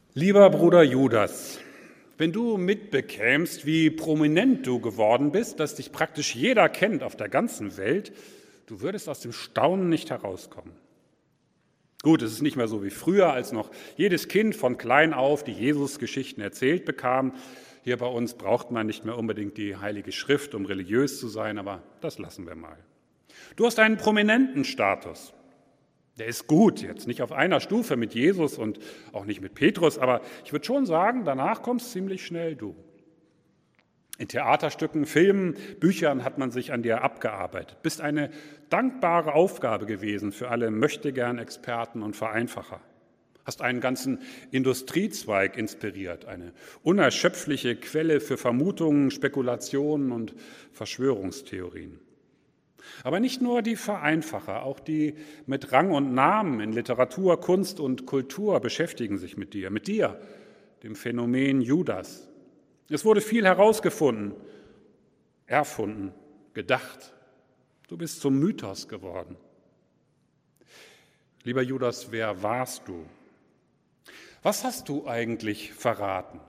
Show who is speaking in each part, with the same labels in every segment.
Speaker 1: Lieber Bruder Judas, wenn du mitbekämst, wie prominent du geworden bist, dass dich praktisch jeder kennt auf der ganzen Welt, du würdest aus dem Staunen nicht herauskommen. Gut, es ist nicht mehr so wie früher, als noch jedes Kind von klein auf die Jesus-Geschichten erzählt bekam. Hier bei uns braucht man nicht mehr unbedingt die Heilige Schrift, um religiös zu sein, aber das lassen wir mal. Du hast einen prominenten Status. Der ist gut, jetzt nicht auf einer Stufe mit Jesus und auch nicht mit Petrus, aber ich würde schon sagen, danach kommst ziemlich schnell du. In Theaterstücken, Filmen, Büchern hat man sich an dir abgearbeitet. Bist eine dankbare Aufgabe gewesen für alle Möchtegern-Experten und Vereinfacher. Hast einen ganzen Industriezweig inspiriert, eine unerschöpfliche Quelle für Vermutungen, Spekulationen und Verschwörungstheorien. Aber nicht nur die Vereinfacher, auch die mit Rang und Namen in Literatur, Kunst und Kultur beschäftigen sich mit dir, dem Phänomen Judas. Es wurde viel herausgefunden, erfunden, gedacht. Du bist zum Mythos geworden. Lieber Judas, wer warst du? Was hast du eigentlich verraten?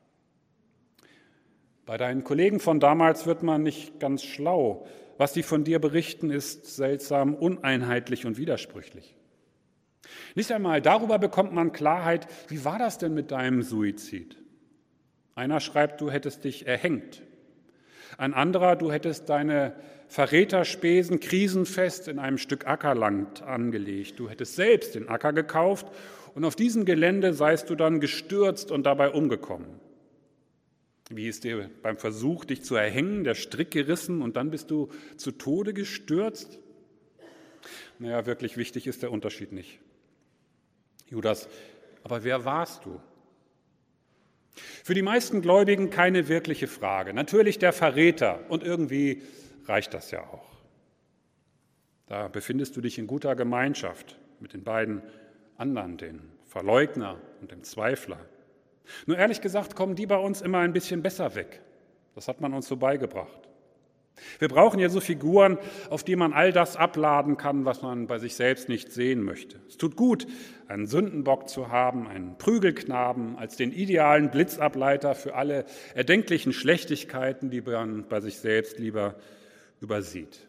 Speaker 1: Bei deinen Kollegen von damals wird man nicht ganz schlau. Was sie von dir berichten, ist seltsam, uneinheitlich und widersprüchlich. Nicht einmal darüber bekommt man Klarheit, wie war das denn mit deinem Suizid? Einer schreibt, du hättest dich erhängt. Ein anderer, du hättest deine Verräterspesen krisenfest in einem Stück Ackerland angelegt. Du hättest selbst den Acker gekauft und auf diesem Gelände seist du dann gestürzt und dabei umgekommen. Wie ist dir beim Versuch, dich zu erhängen, der Strick gerissen und dann bist du zu Tode gestürzt? Naja, wirklich wichtig ist der Unterschied nicht. Judas, aber wer warst du? Für die meisten Gläubigen keine wirkliche Frage. Natürlich der Verräter und irgendwie reicht das ja auch. Da befindest du dich in guter Gemeinschaft mit den beiden anderen, den Verleugner und dem Zweifler. Nur ehrlich gesagt kommen die bei uns immer ein bisschen besser weg. Das hat man uns so beigebracht. Wir brauchen ja so Figuren, auf die man all das abladen kann, was man bei sich selbst nicht sehen möchte. Es tut gut, einen Sündenbock zu haben, einen Prügelknaben, als den idealen Blitzableiter für alle erdenklichen Schlechtigkeiten, die man bei sich selbst lieber übersieht.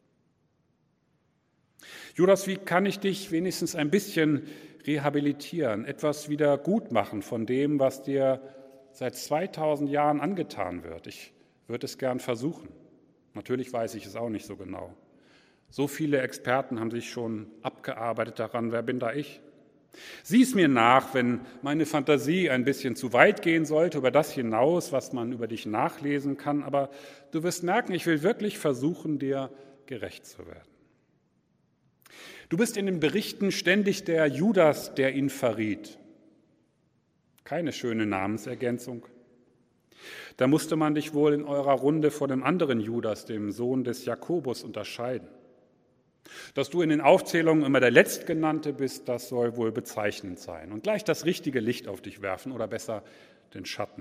Speaker 1: Judas, wie kann ich dich wenigstens ein bisschen rehabilitieren, etwas wieder gut machen von dem, was dir seit 2000 Jahren angetan wird? Ich würde es gern versuchen. Natürlich weiß ich es auch nicht so genau. So viele Experten haben sich schon abgearbeitet daran, wer bin da ich? Sieh es mir nach, wenn meine Fantasie ein bisschen zu weit gehen sollte, über das hinaus, was man über dich nachlesen kann, aber du wirst merken, ich will wirklich versuchen, dir gerecht zu werden. Du bist in den Berichten ständig der Judas, der ihn verriet. Keine schöne Namensergänzung. Da musste man dich wohl in eurer Runde von dem anderen Judas, dem Sohn des Jakobus, unterscheiden. Dass du in den Aufzählungen immer der Letztgenannte bist, das soll wohl bezeichnend sein und gleich das richtige Licht auf dich werfen oder besser den Schatten.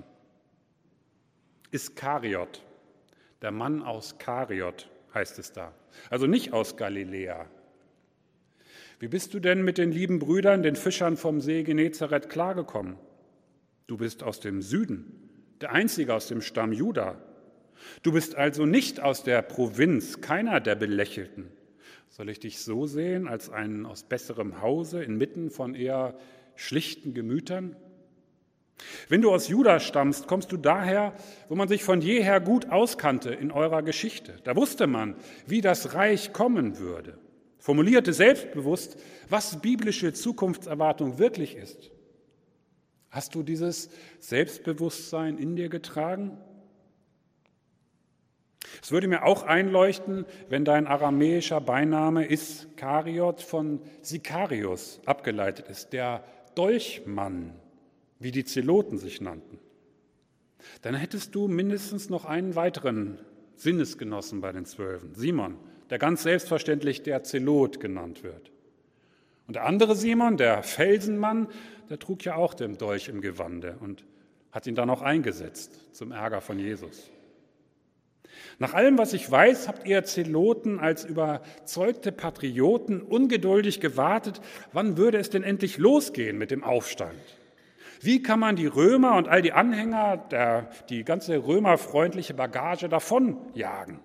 Speaker 1: Iskariot, der Mann aus Kariot, heißt es da, also nicht aus Galiläa. Wie bist du denn mit den lieben Brüdern, den Fischern vom See Genezareth, klargekommen? Du bist aus dem Süden, der Einzige aus dem Stamm Juda. Du bist also nicht aus der Provinz, keiner der Belächelten. Soll ich dich so sehen, als einen aus besserem Hause, inmitten von eher schlichten Gemütern? Wenn du aus Juda stammst, kommst du daher, wo man sich von jeher gut auskannte in eurer Geschichte. Da wusste man, wie das Reich kommen würde, formulierte selbstbewusst, was biblische Zukunftserwartung wirklich ist. Hast du dieses Selbstbewusstsein in dir getragen? Es würde mir auch einleuchten, wenn dein aramäischer Beiname Iskariot von Sikarius abgeleitet ist, der Dolchmann, wie die Zeloten sich nannten. Dann hättest du mindestens noch einen weiteren Sinnesgenossen bei den Zwölfen, Simon, der ganz selbstverständlich der Zelot genannt wird. Und der andere Simon, der Felsenmann, der trug ja auch den Dolch im Gewande und hat ihn dann auch eingesetzt zum Ärger von Jesus. Nach allem, was ich weiß, habt ihr Zeloten als überzeugte Patrioten ungeduldig gewartet, wann würde es denn endlich losgehen mit dem Aufstand? Wie kann man die Römer und all die Anhänger, die ganze römerfreundliche Bagage davonjagen?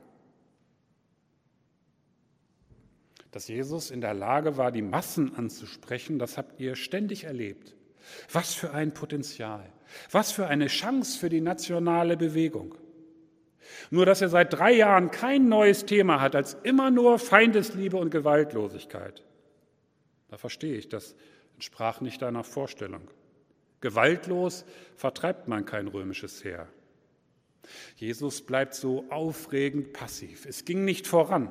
Speaker 1: Dass Jesus in der Lage war, die Massen anzusprechen, das habt ihr ständig erlebt. Was für ein Potenzial, was für eine Chance für die nationale Bewegung. Nur, dass er seit 3 Jahren kein neues Thema hat, als immer nur Feindesliebe und Gewaltlosigkeit. Da verstehe ich, das entsprach nicht deiner Vorstellung. Gewaltlos vertreibt man kein römisches Heer. Jesus bleibt so aufregend passiv. Es ging nicht voran.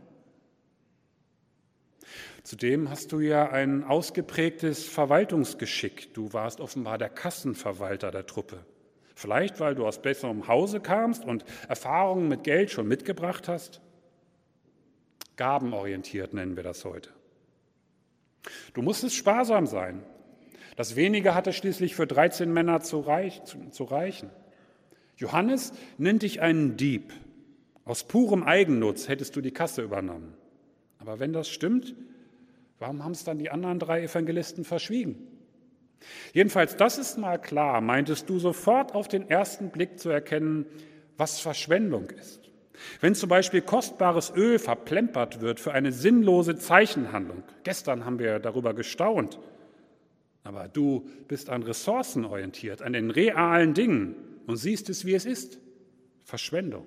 Speaker 1: Zudem hast du ja ein ausgeprägtes Verwaltungsgeschick. Du warst offenbar der Kassenverwalter der Truppe. Vielleicht, weil du aus besserem Hause kamst und Erfahrungen mit Geld schon mitgebracht hast. Gabenorientiert nennen wir das heute. Du musstest sparsam sein. Das Wenige hatte schließlich für 13 Männer zu reichen. Johannes nennt dich einen Dieb. Aus purem Eigennutz hättest du die Kasse übernommen. Aber wenn das stimmt, warum haben es dann die anderen 3 Evangelisten verschwiegen? Jedenfalls, das ist mal klar, meintest du sofort auf den ersten Blick zu erkennen, was Verschwendung ist. Wenn zum Beispiel kostbares Öl verplempert wird für eine sinnlose Zeichenhandlung. Gestern haben wir darüber gestaunt. Aber du bist an Ressourcen orientiert, an den realen Dingen und siehst es, wie es ist. Verschwendung.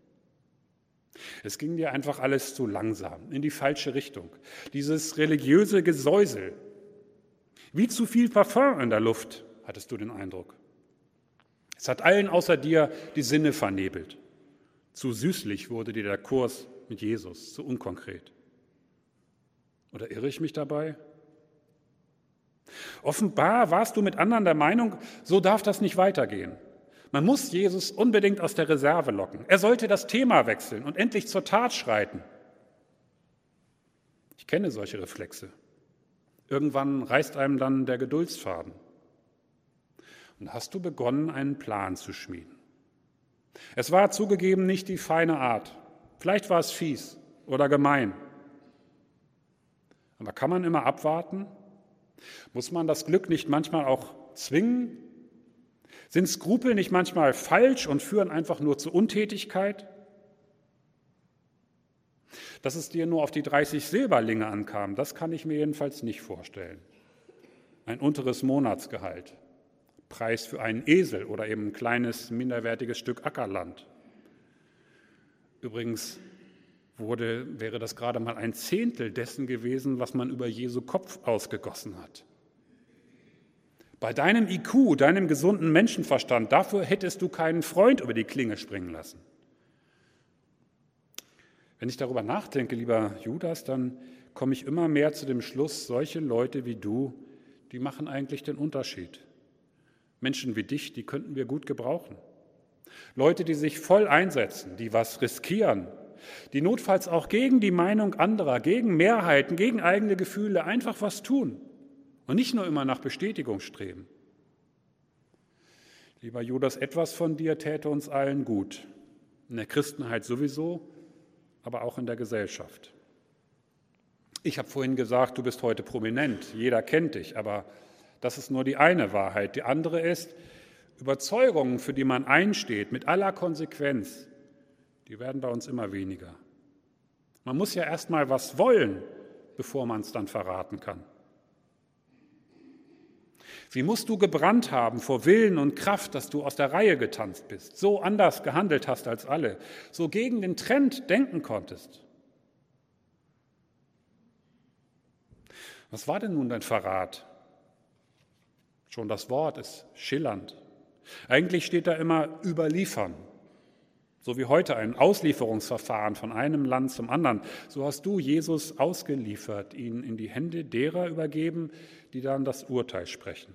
Speaker 1: Es ging dir einfach alles zu langsam, in die falsche Richtung. Dieses religiöse Gesäusel. Wie zu viel Parfum in der Luft, hattest du den Eindruck. Es hat allen außer dir die Sinne vernebelt. Zu süßlich wurde dir der Kurs mit Jesus, zu unkonkret. Oder irre ich mich dabei? Offenbar warst du mit anderen der Meinung, so darf das nicht weitergehen. Man muss Jesus unbedingt aus der Reserve locken. Er sollte das Thema wechseln und endlich zur Tat schreiten. Ich kenne solche Reflexe. Irgendwann reißt einem dann der Geduldsfaden. Und hast du begonnen, einen Plan zu schmieden. Es war zugegeben nicht die feine Art. Vielleicht war es fies oder gemein. Aber kann man immer abwarten? Muss man das Glück nicht manchmal auch zwingen? Sind Skrupel nicht manchmal falsch und führen einfach nur zu Untätigkeit? Dass es dir nur auf die 30 Silberlinge ankam, das kann ich mir jedenfalls nicht vorstellen. Ein unteres Monatsgehalt, Preis für einen Esel oder eben ein kleines, minderwertiges Stück Ackerland. Übrigens wäre das gerade mal ein Zehntel dessen gewesen, was man über Jesu Kopf ausgegossen hat. Bei deinem IQ, deinem gesunden Menschenverstand, dafür hättest du keinen Freund über die Klinge springen lassen. Wenn ich darüber nachdenke, lieber Judas, dann komme ich immer mehr zu dem Schluss, solche Leute wie du, die machen eigentlich den Unterschied. Menschen wie dich, die könnten wir gut gebrauchen. Leute, die sich voll einsetzen, die was riskieren, die notfalls auch gegen die Meinung anderer, gegen Mehrheiten, gegen eigene Gefühle einfach was tun und nicht nur immer nach Bestätigung streben. Lieber Judas, etwas von dir täte uns allen gut, in der Christenheit sowieso, aber auch in der Gesellschaft. Ich habe vorhin gesagt, du bist heute prominent, jeder kennt dich, aber das ist nur die eine Wahrheit. Die andere ist, Überzeugungen, für die man einsteht, mit aller Konsequenz, die werden bei uns immer weniger. Man muss ja erst mal was wollen, bevor man es dann verraten kann. Wie musst du gebrannt haben vor Willen und Kraft, dass du aus der Reihe getanzt bist, so anders gehandelt hast als alle, so gegen den Trend denken konntest? Was war denn nun dein Verrat? Schon das Wort ist schillernd. Eigentlich steht da immer überliefern. So wie heute ein Auslieferungsverfahren von einem Land zum anderen. So hast du Jesus ausgeliefert, ihn in die Hände derer übergeben, die dann das Urteil sprechen.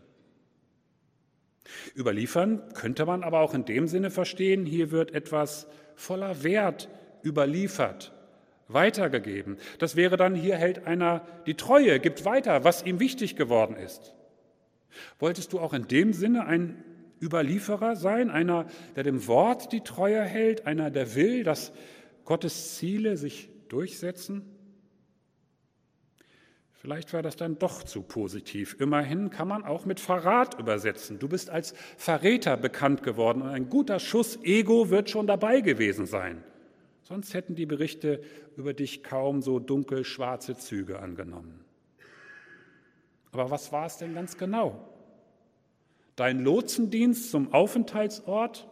Speaker 1: Überliefern könnte man aber auch in dem Sinne verstehen, hier wird etwas voller Wert überliefert, weitergegeben. Das wäre dann, hier hält einer die Treue, gibt weiter, was ihm wichtig geworden ist. Wolltest du auch in dem Sinne ein Überlieferer sein, einer, der dem Wort die Treue hält, einer, der will, dass Gottes Ziele sich durchsetzen? Vielleicht war das dann doch zu positiv. Immerhin kann man auch mit Verrat übersetzen. Du bist als Verräter bekannt geworden und ein guter Schuss Ego wird schon dabei gewesen sein. Sonst hätten die Berichte über dich kaum so dunkel-schwarze Züge angenommen. Aber was war es denn ganz genau? Dein Lotsendienst zum Aufenthaltsort?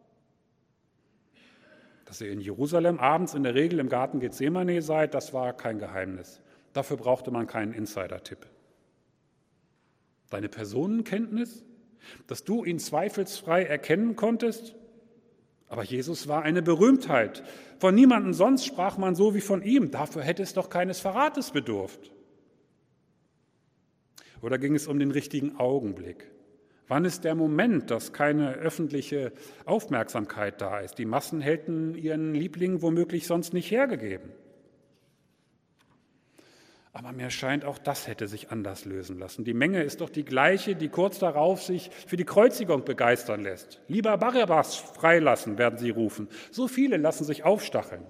Speaker 1: Dass ihr in Jerusalem abends in der Regel im Garten Gethsemane seid, das war kein Geheimnis. Dafür brauchte man keinen Insider-Tipp. Deine Personenkenntnis, dass du ihn zweifelsfrei erkennen konntest? Aber Jesus war eine Berühmtheit. Von niemandem sonst sprach man so wie von ihm. Dafür hätte es doch keines Verrates bedurft. Oder ging es um den richtigen Augenblick? Wann ist der Moment, dass keine öffentliche Aufmerksamkeit da ist? Die Massen hätten ihren Liebling womöglich sonst nicht hergegeben. Aber mir scheint, auch das hätte sich anders lösen lassen. Die Menge ist doch die gleiche, die kurz darauf sich für die Kreuzigung begeistern lässt. Lieber Barabbas freilassen, werden sie rufen. So viele lassen sich aufstacheln.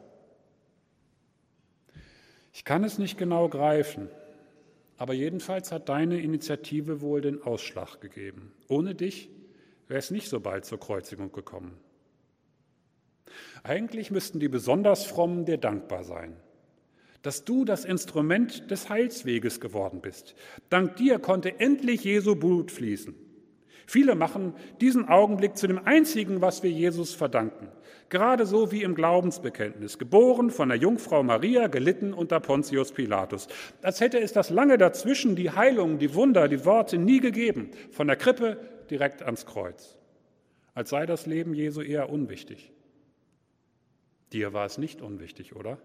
Speaker 1: Ich kann es nicht genau greifen, aber jedenfalls hat deine Initiative wohl den Ausschlag gegeben. Ohne dich wäre es nicht so bald zur Kreuzigung gekommen. Eigentlich müssten die besonders Frommen dir dankbar sein, dass du das Instrument des Heilsweges geworden bist. Dank dir konnte endlich Jesu Blut fließen. Viele machen diesen Augenblick zu dem einzigen, was wir Jesus verdanken. Gerade so wie im Glaubensbekenntnis. Geboren von der Jungfrau Maria, gelitten unter Pontius Pilatus. Als hätte es das lange dazwischen, die Heilung, die Wunder, die Worte nie gegeben. Von der Krippe direkt ans Kreuz. Als sei das Leben Jesu eher unwichtig. Dir war es nicht unwichtig, oder?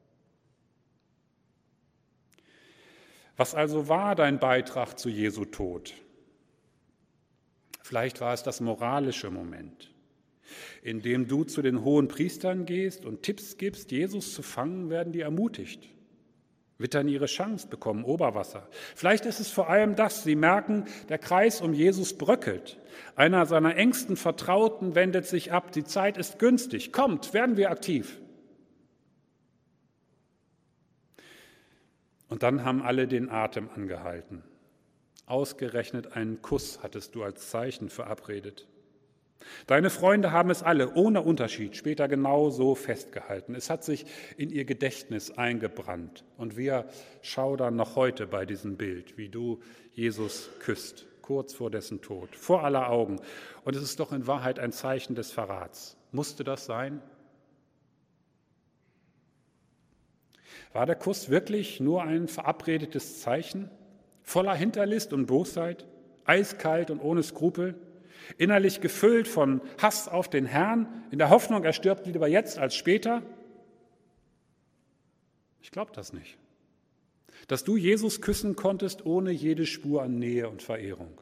Speaker 1: Was also war dein Beitrag zu Jesu Tod? Vielleicht war es das moralische Moment, in dem du zu den hohen Priestern gehst und Tipps gibst, Jesus zu fangen, werden die ermutigt, wittern ihre Chance, bekommen Oberwasser. Vielleicht ist es vor allem das, sie merken, der Kreis um Jesus bröckelt. Einer seiner engsten Vertrauten wendet sich ab, die Zeit ist günstig, kommt, werden wir aktiv. Und dann haben alle den Atem angehalten. Ausgerechnet einen Kuss hattest du als Zeichen verabredet. Deine Freunde haben es alle ohne Unterschied später genau so festgehalten. Es hat sich in ihr Gedächtnis eingebrannt. Und wir schaudern noch heute bei diesem Bild, wie du Jesus küsst, kurz vor dessen Tod, vor aller Augen. Und es ist doch in Wahrheit ein Zeichen des Verrats. Musste das sein? War der Kuss wirklich nur ein verabredetes Zeichen, voller Hinterlist und Bosheit, eiskalt und ohne Skrupel, innerlich gefüllt von Hass auf den Herrn, in der Hoffnung, er stirbt lieber jetzt als später? Ich glaube das nicht. Dass du Jesus küssen konntest ohne jede Spur an Nähe und Verehrung.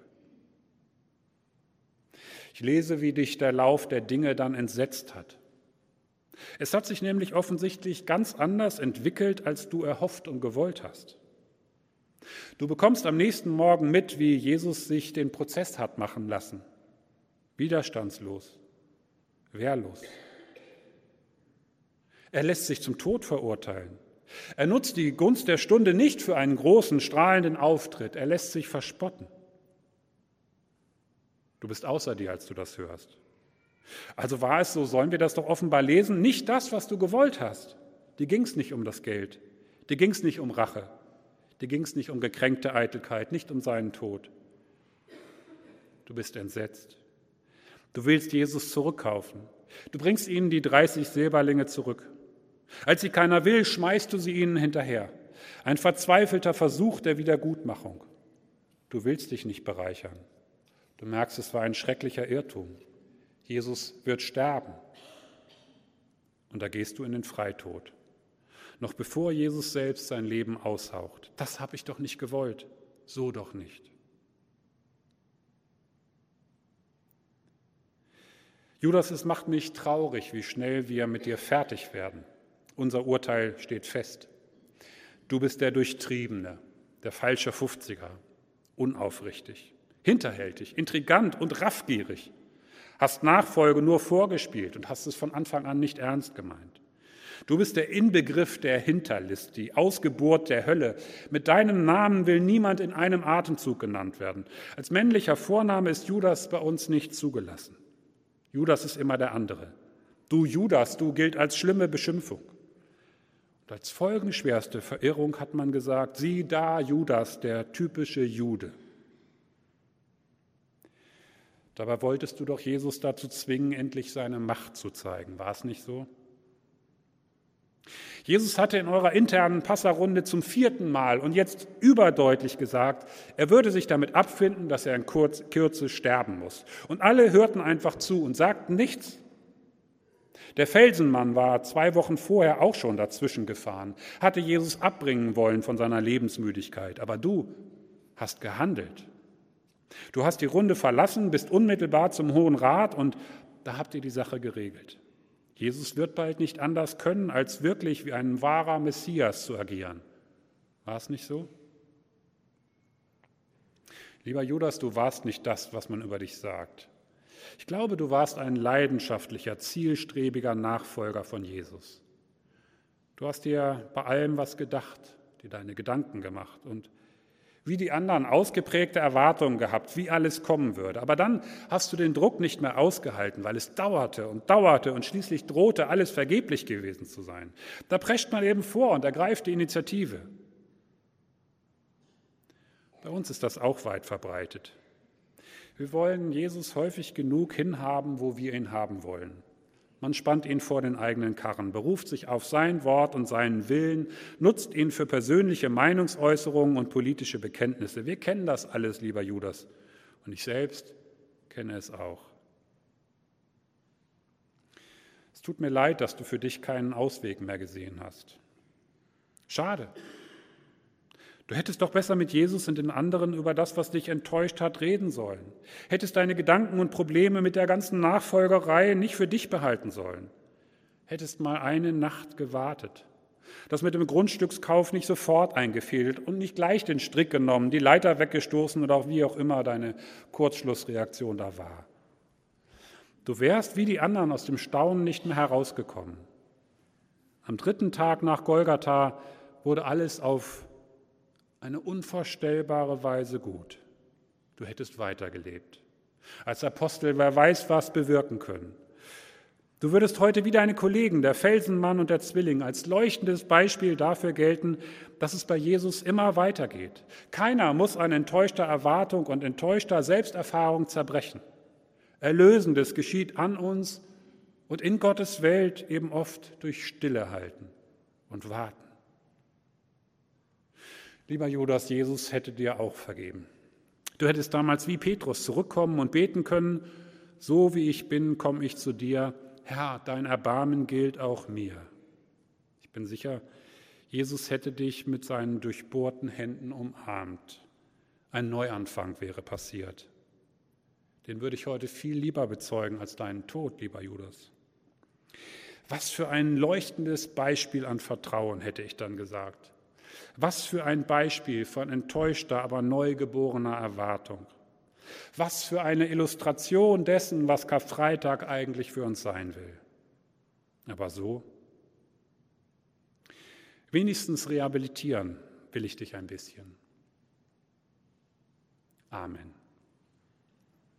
Speaker 1: Ich lese, wie dich der Lauf der Dinge dann entsetzt hat. Es hat sich nämlich offensichtlich ganz anders entwickelt, als du erhofft und gewollt hast. Du bekommst am nächsten Morgen mit, wie Jesus sich den Prozess hat machen lassen. Widerstandslos, wehrlos. Er lässt sich zum Tod verurteilen. Er nutzt die Gunst der Stunde nicht für einen großen, strahlenden Auftritt. Er lässt sich verspotten. Du bist außer dir, als du das hörst. Also war es, so sollen wir das doch offenbar lesen, nicht das, was du gewollt hast. Dir ging es nicht um das Geld, dir ging es nicht um Rache, dir ging es nicht um gekränkte Eitelkeit, nicht um seinen Tod. Du bist entsetzt. Du willst Jesus zurückkaufen. Du bringst ihnen die 30 Silberlinge zurück. Als sie keiner will, schmeißt du sie ihnen hinterher. Ein verzweifelter Versuch der Wiedergutmachung. Du willst dich nicht bereichern. Du merkst, es war ein schrecklicher Irrtum. Jesus wird sterben. Und da gehst du in den Freitod. Noch bevor Jesus selbst sein Leben aushaucht. Das habe ich doch nicht gewollt. So doch nicht. Judas, es macht mich traurig, wie schnell wir mit dir fertig werden. Unser Urteil steht fest. Du bist der Durchtriebene, der falsche 50er, unaufrichtig, hinterhältig, intrigant und raffgierig. Hast Nachfolge nur vorgespielt und hast es von Anfang an nicht ernst gemeint. Du bist der Inbegriff der Hinterlist, die Ausgeburt der Hölle. Mit deinem Namen will niemand in einem Atemzug genannt werden. Als männlicher Vorname ist Judas bei uns nicht zugelassen. Judas ist immer der andere. Du Judas, du gilt als schlimme Beschimpfung. Und als folgenschwerste Verirrung hat man gesagt, sieh da Judas, der typische Jude. Dabei wolltest du doch Jesus dazu zwingen, endlich seine Macht zu zeigen. War es nicht so? Jesus hatte in eurer internen Passarunde zum 4. Mal und jetzt überdeutlich gesagt, er würde sich damit abfinden, dass er in Kürze sterben muss. Und alle hörten einfach zu und sagten nichts. Der Felsenmann war 2 Wochen vorher auch schon dazwischen gefahren, hatte Jesus abbringen wollen von seiner Lebensmüdigkeit. Aber du hast gehandelt. Du hast die Runde verlassen, bist unmittelbar zum Hohen Rat und da habt ihr die Sache geregelt. Jesus wird bald nicht anders können, als wirklich wie ein wahrer Messias zu agieren. War es nicht so? Lieber Judas, du warst nicht das, was man über dich sagt. Ich glaube, du warst ein leidenschaftlicher, zielstrebiger Nachfolger von Jesus. Du hast dir bei allem was gedacht, dir deine Gedanken gemacht und wie die anderen ausgeprägte Erwartungen gehabt, wie alles kommen würde. Aber dann hast du den Druck nicht mehr ausgehalten, weil es dauerte und schließlich drohte alles vergeblich gewesen zu sein. Da prescht man eben vor und ergreift die Initiative. Bei uns ist das auch weit verbreitet. Wir wollen Jesus häufig genug hinhaben, wo wir ihn haben wollen. Man spannt ihn vor den eigenen Karren, beruft sich auf sein Wort und seinen Willen, nutzt ihn für persönliche Meinungsäußerungen und politische Bekenntnisse. Wir kennen das alles, lieber Judas, und ich selbst kenne es auch. Es tut mir leid, dass du für dich keinen Ausweg mehr gesehen hast. Schade. Du hättest doch besser mit Jesus und den anderen über das, was dich enttäuscht hat, reden sollen. Hättest deine Gedanken und Probleme mit der ganzen Nachfolgerei nicht für dich behalten sollen. Hättest mal eine Nacht gewartet. Das mit dem Grundstückskauf nicht sofort eingefädelt und nicht gleich den Strick genommen, die Leiter weggestoßen oder auch wie auch immer deine Kurzschlussreaktion da war. Du wärst wie die anderen aus dem Staunen nicht mehr herausgekommen. Am 3. Tag nach Golgatha wurde alles auf eine unvorstellbare Weise gut. Du hättest weitergelebt. Als Apostel, wer weiß, was bewirken können. Du würdest heute wie deine Kollegen, der Felsenmann und der Zwilling, als leuchtendes Beispiel dafür gelten, dass es bei Jesus immer weitergeht. Keiner muss an enttäuschter Erwartung und enttäuschter Selbsterfahrung zerbrechen. Erlösendes geschieht an uns und in Gottes Welt eben oft durch Stillehalten und Warten. Lieber Judas, Jesus hätte dir auch vergeben. Du hättest damals wie Petrus zurückkommen und beten können, so wie ich bin, komme ich zu dir. Herr, dein Erbarmen gilt auch mir. Ich bin sicher, Jesus hätte dich mit seinen durchbohrten Händen umarmt. Ein Neuanfang wäre passiert. Den würde ich heute viel lieber bezeugen als deinen Tod, lieber Judas. Was für ein leuchtendes Beispiel an Vertrauen, hätte ich dann gesagt. Was für ein Beispiel von enttäuschter, aber neugeborener Erwartung. Was für eine Illustration dessen, was Karfreitag eigentlich für uns sein will. Aber so? Wenigstens rehabilitieren will ich dich ein bisschen. Amen.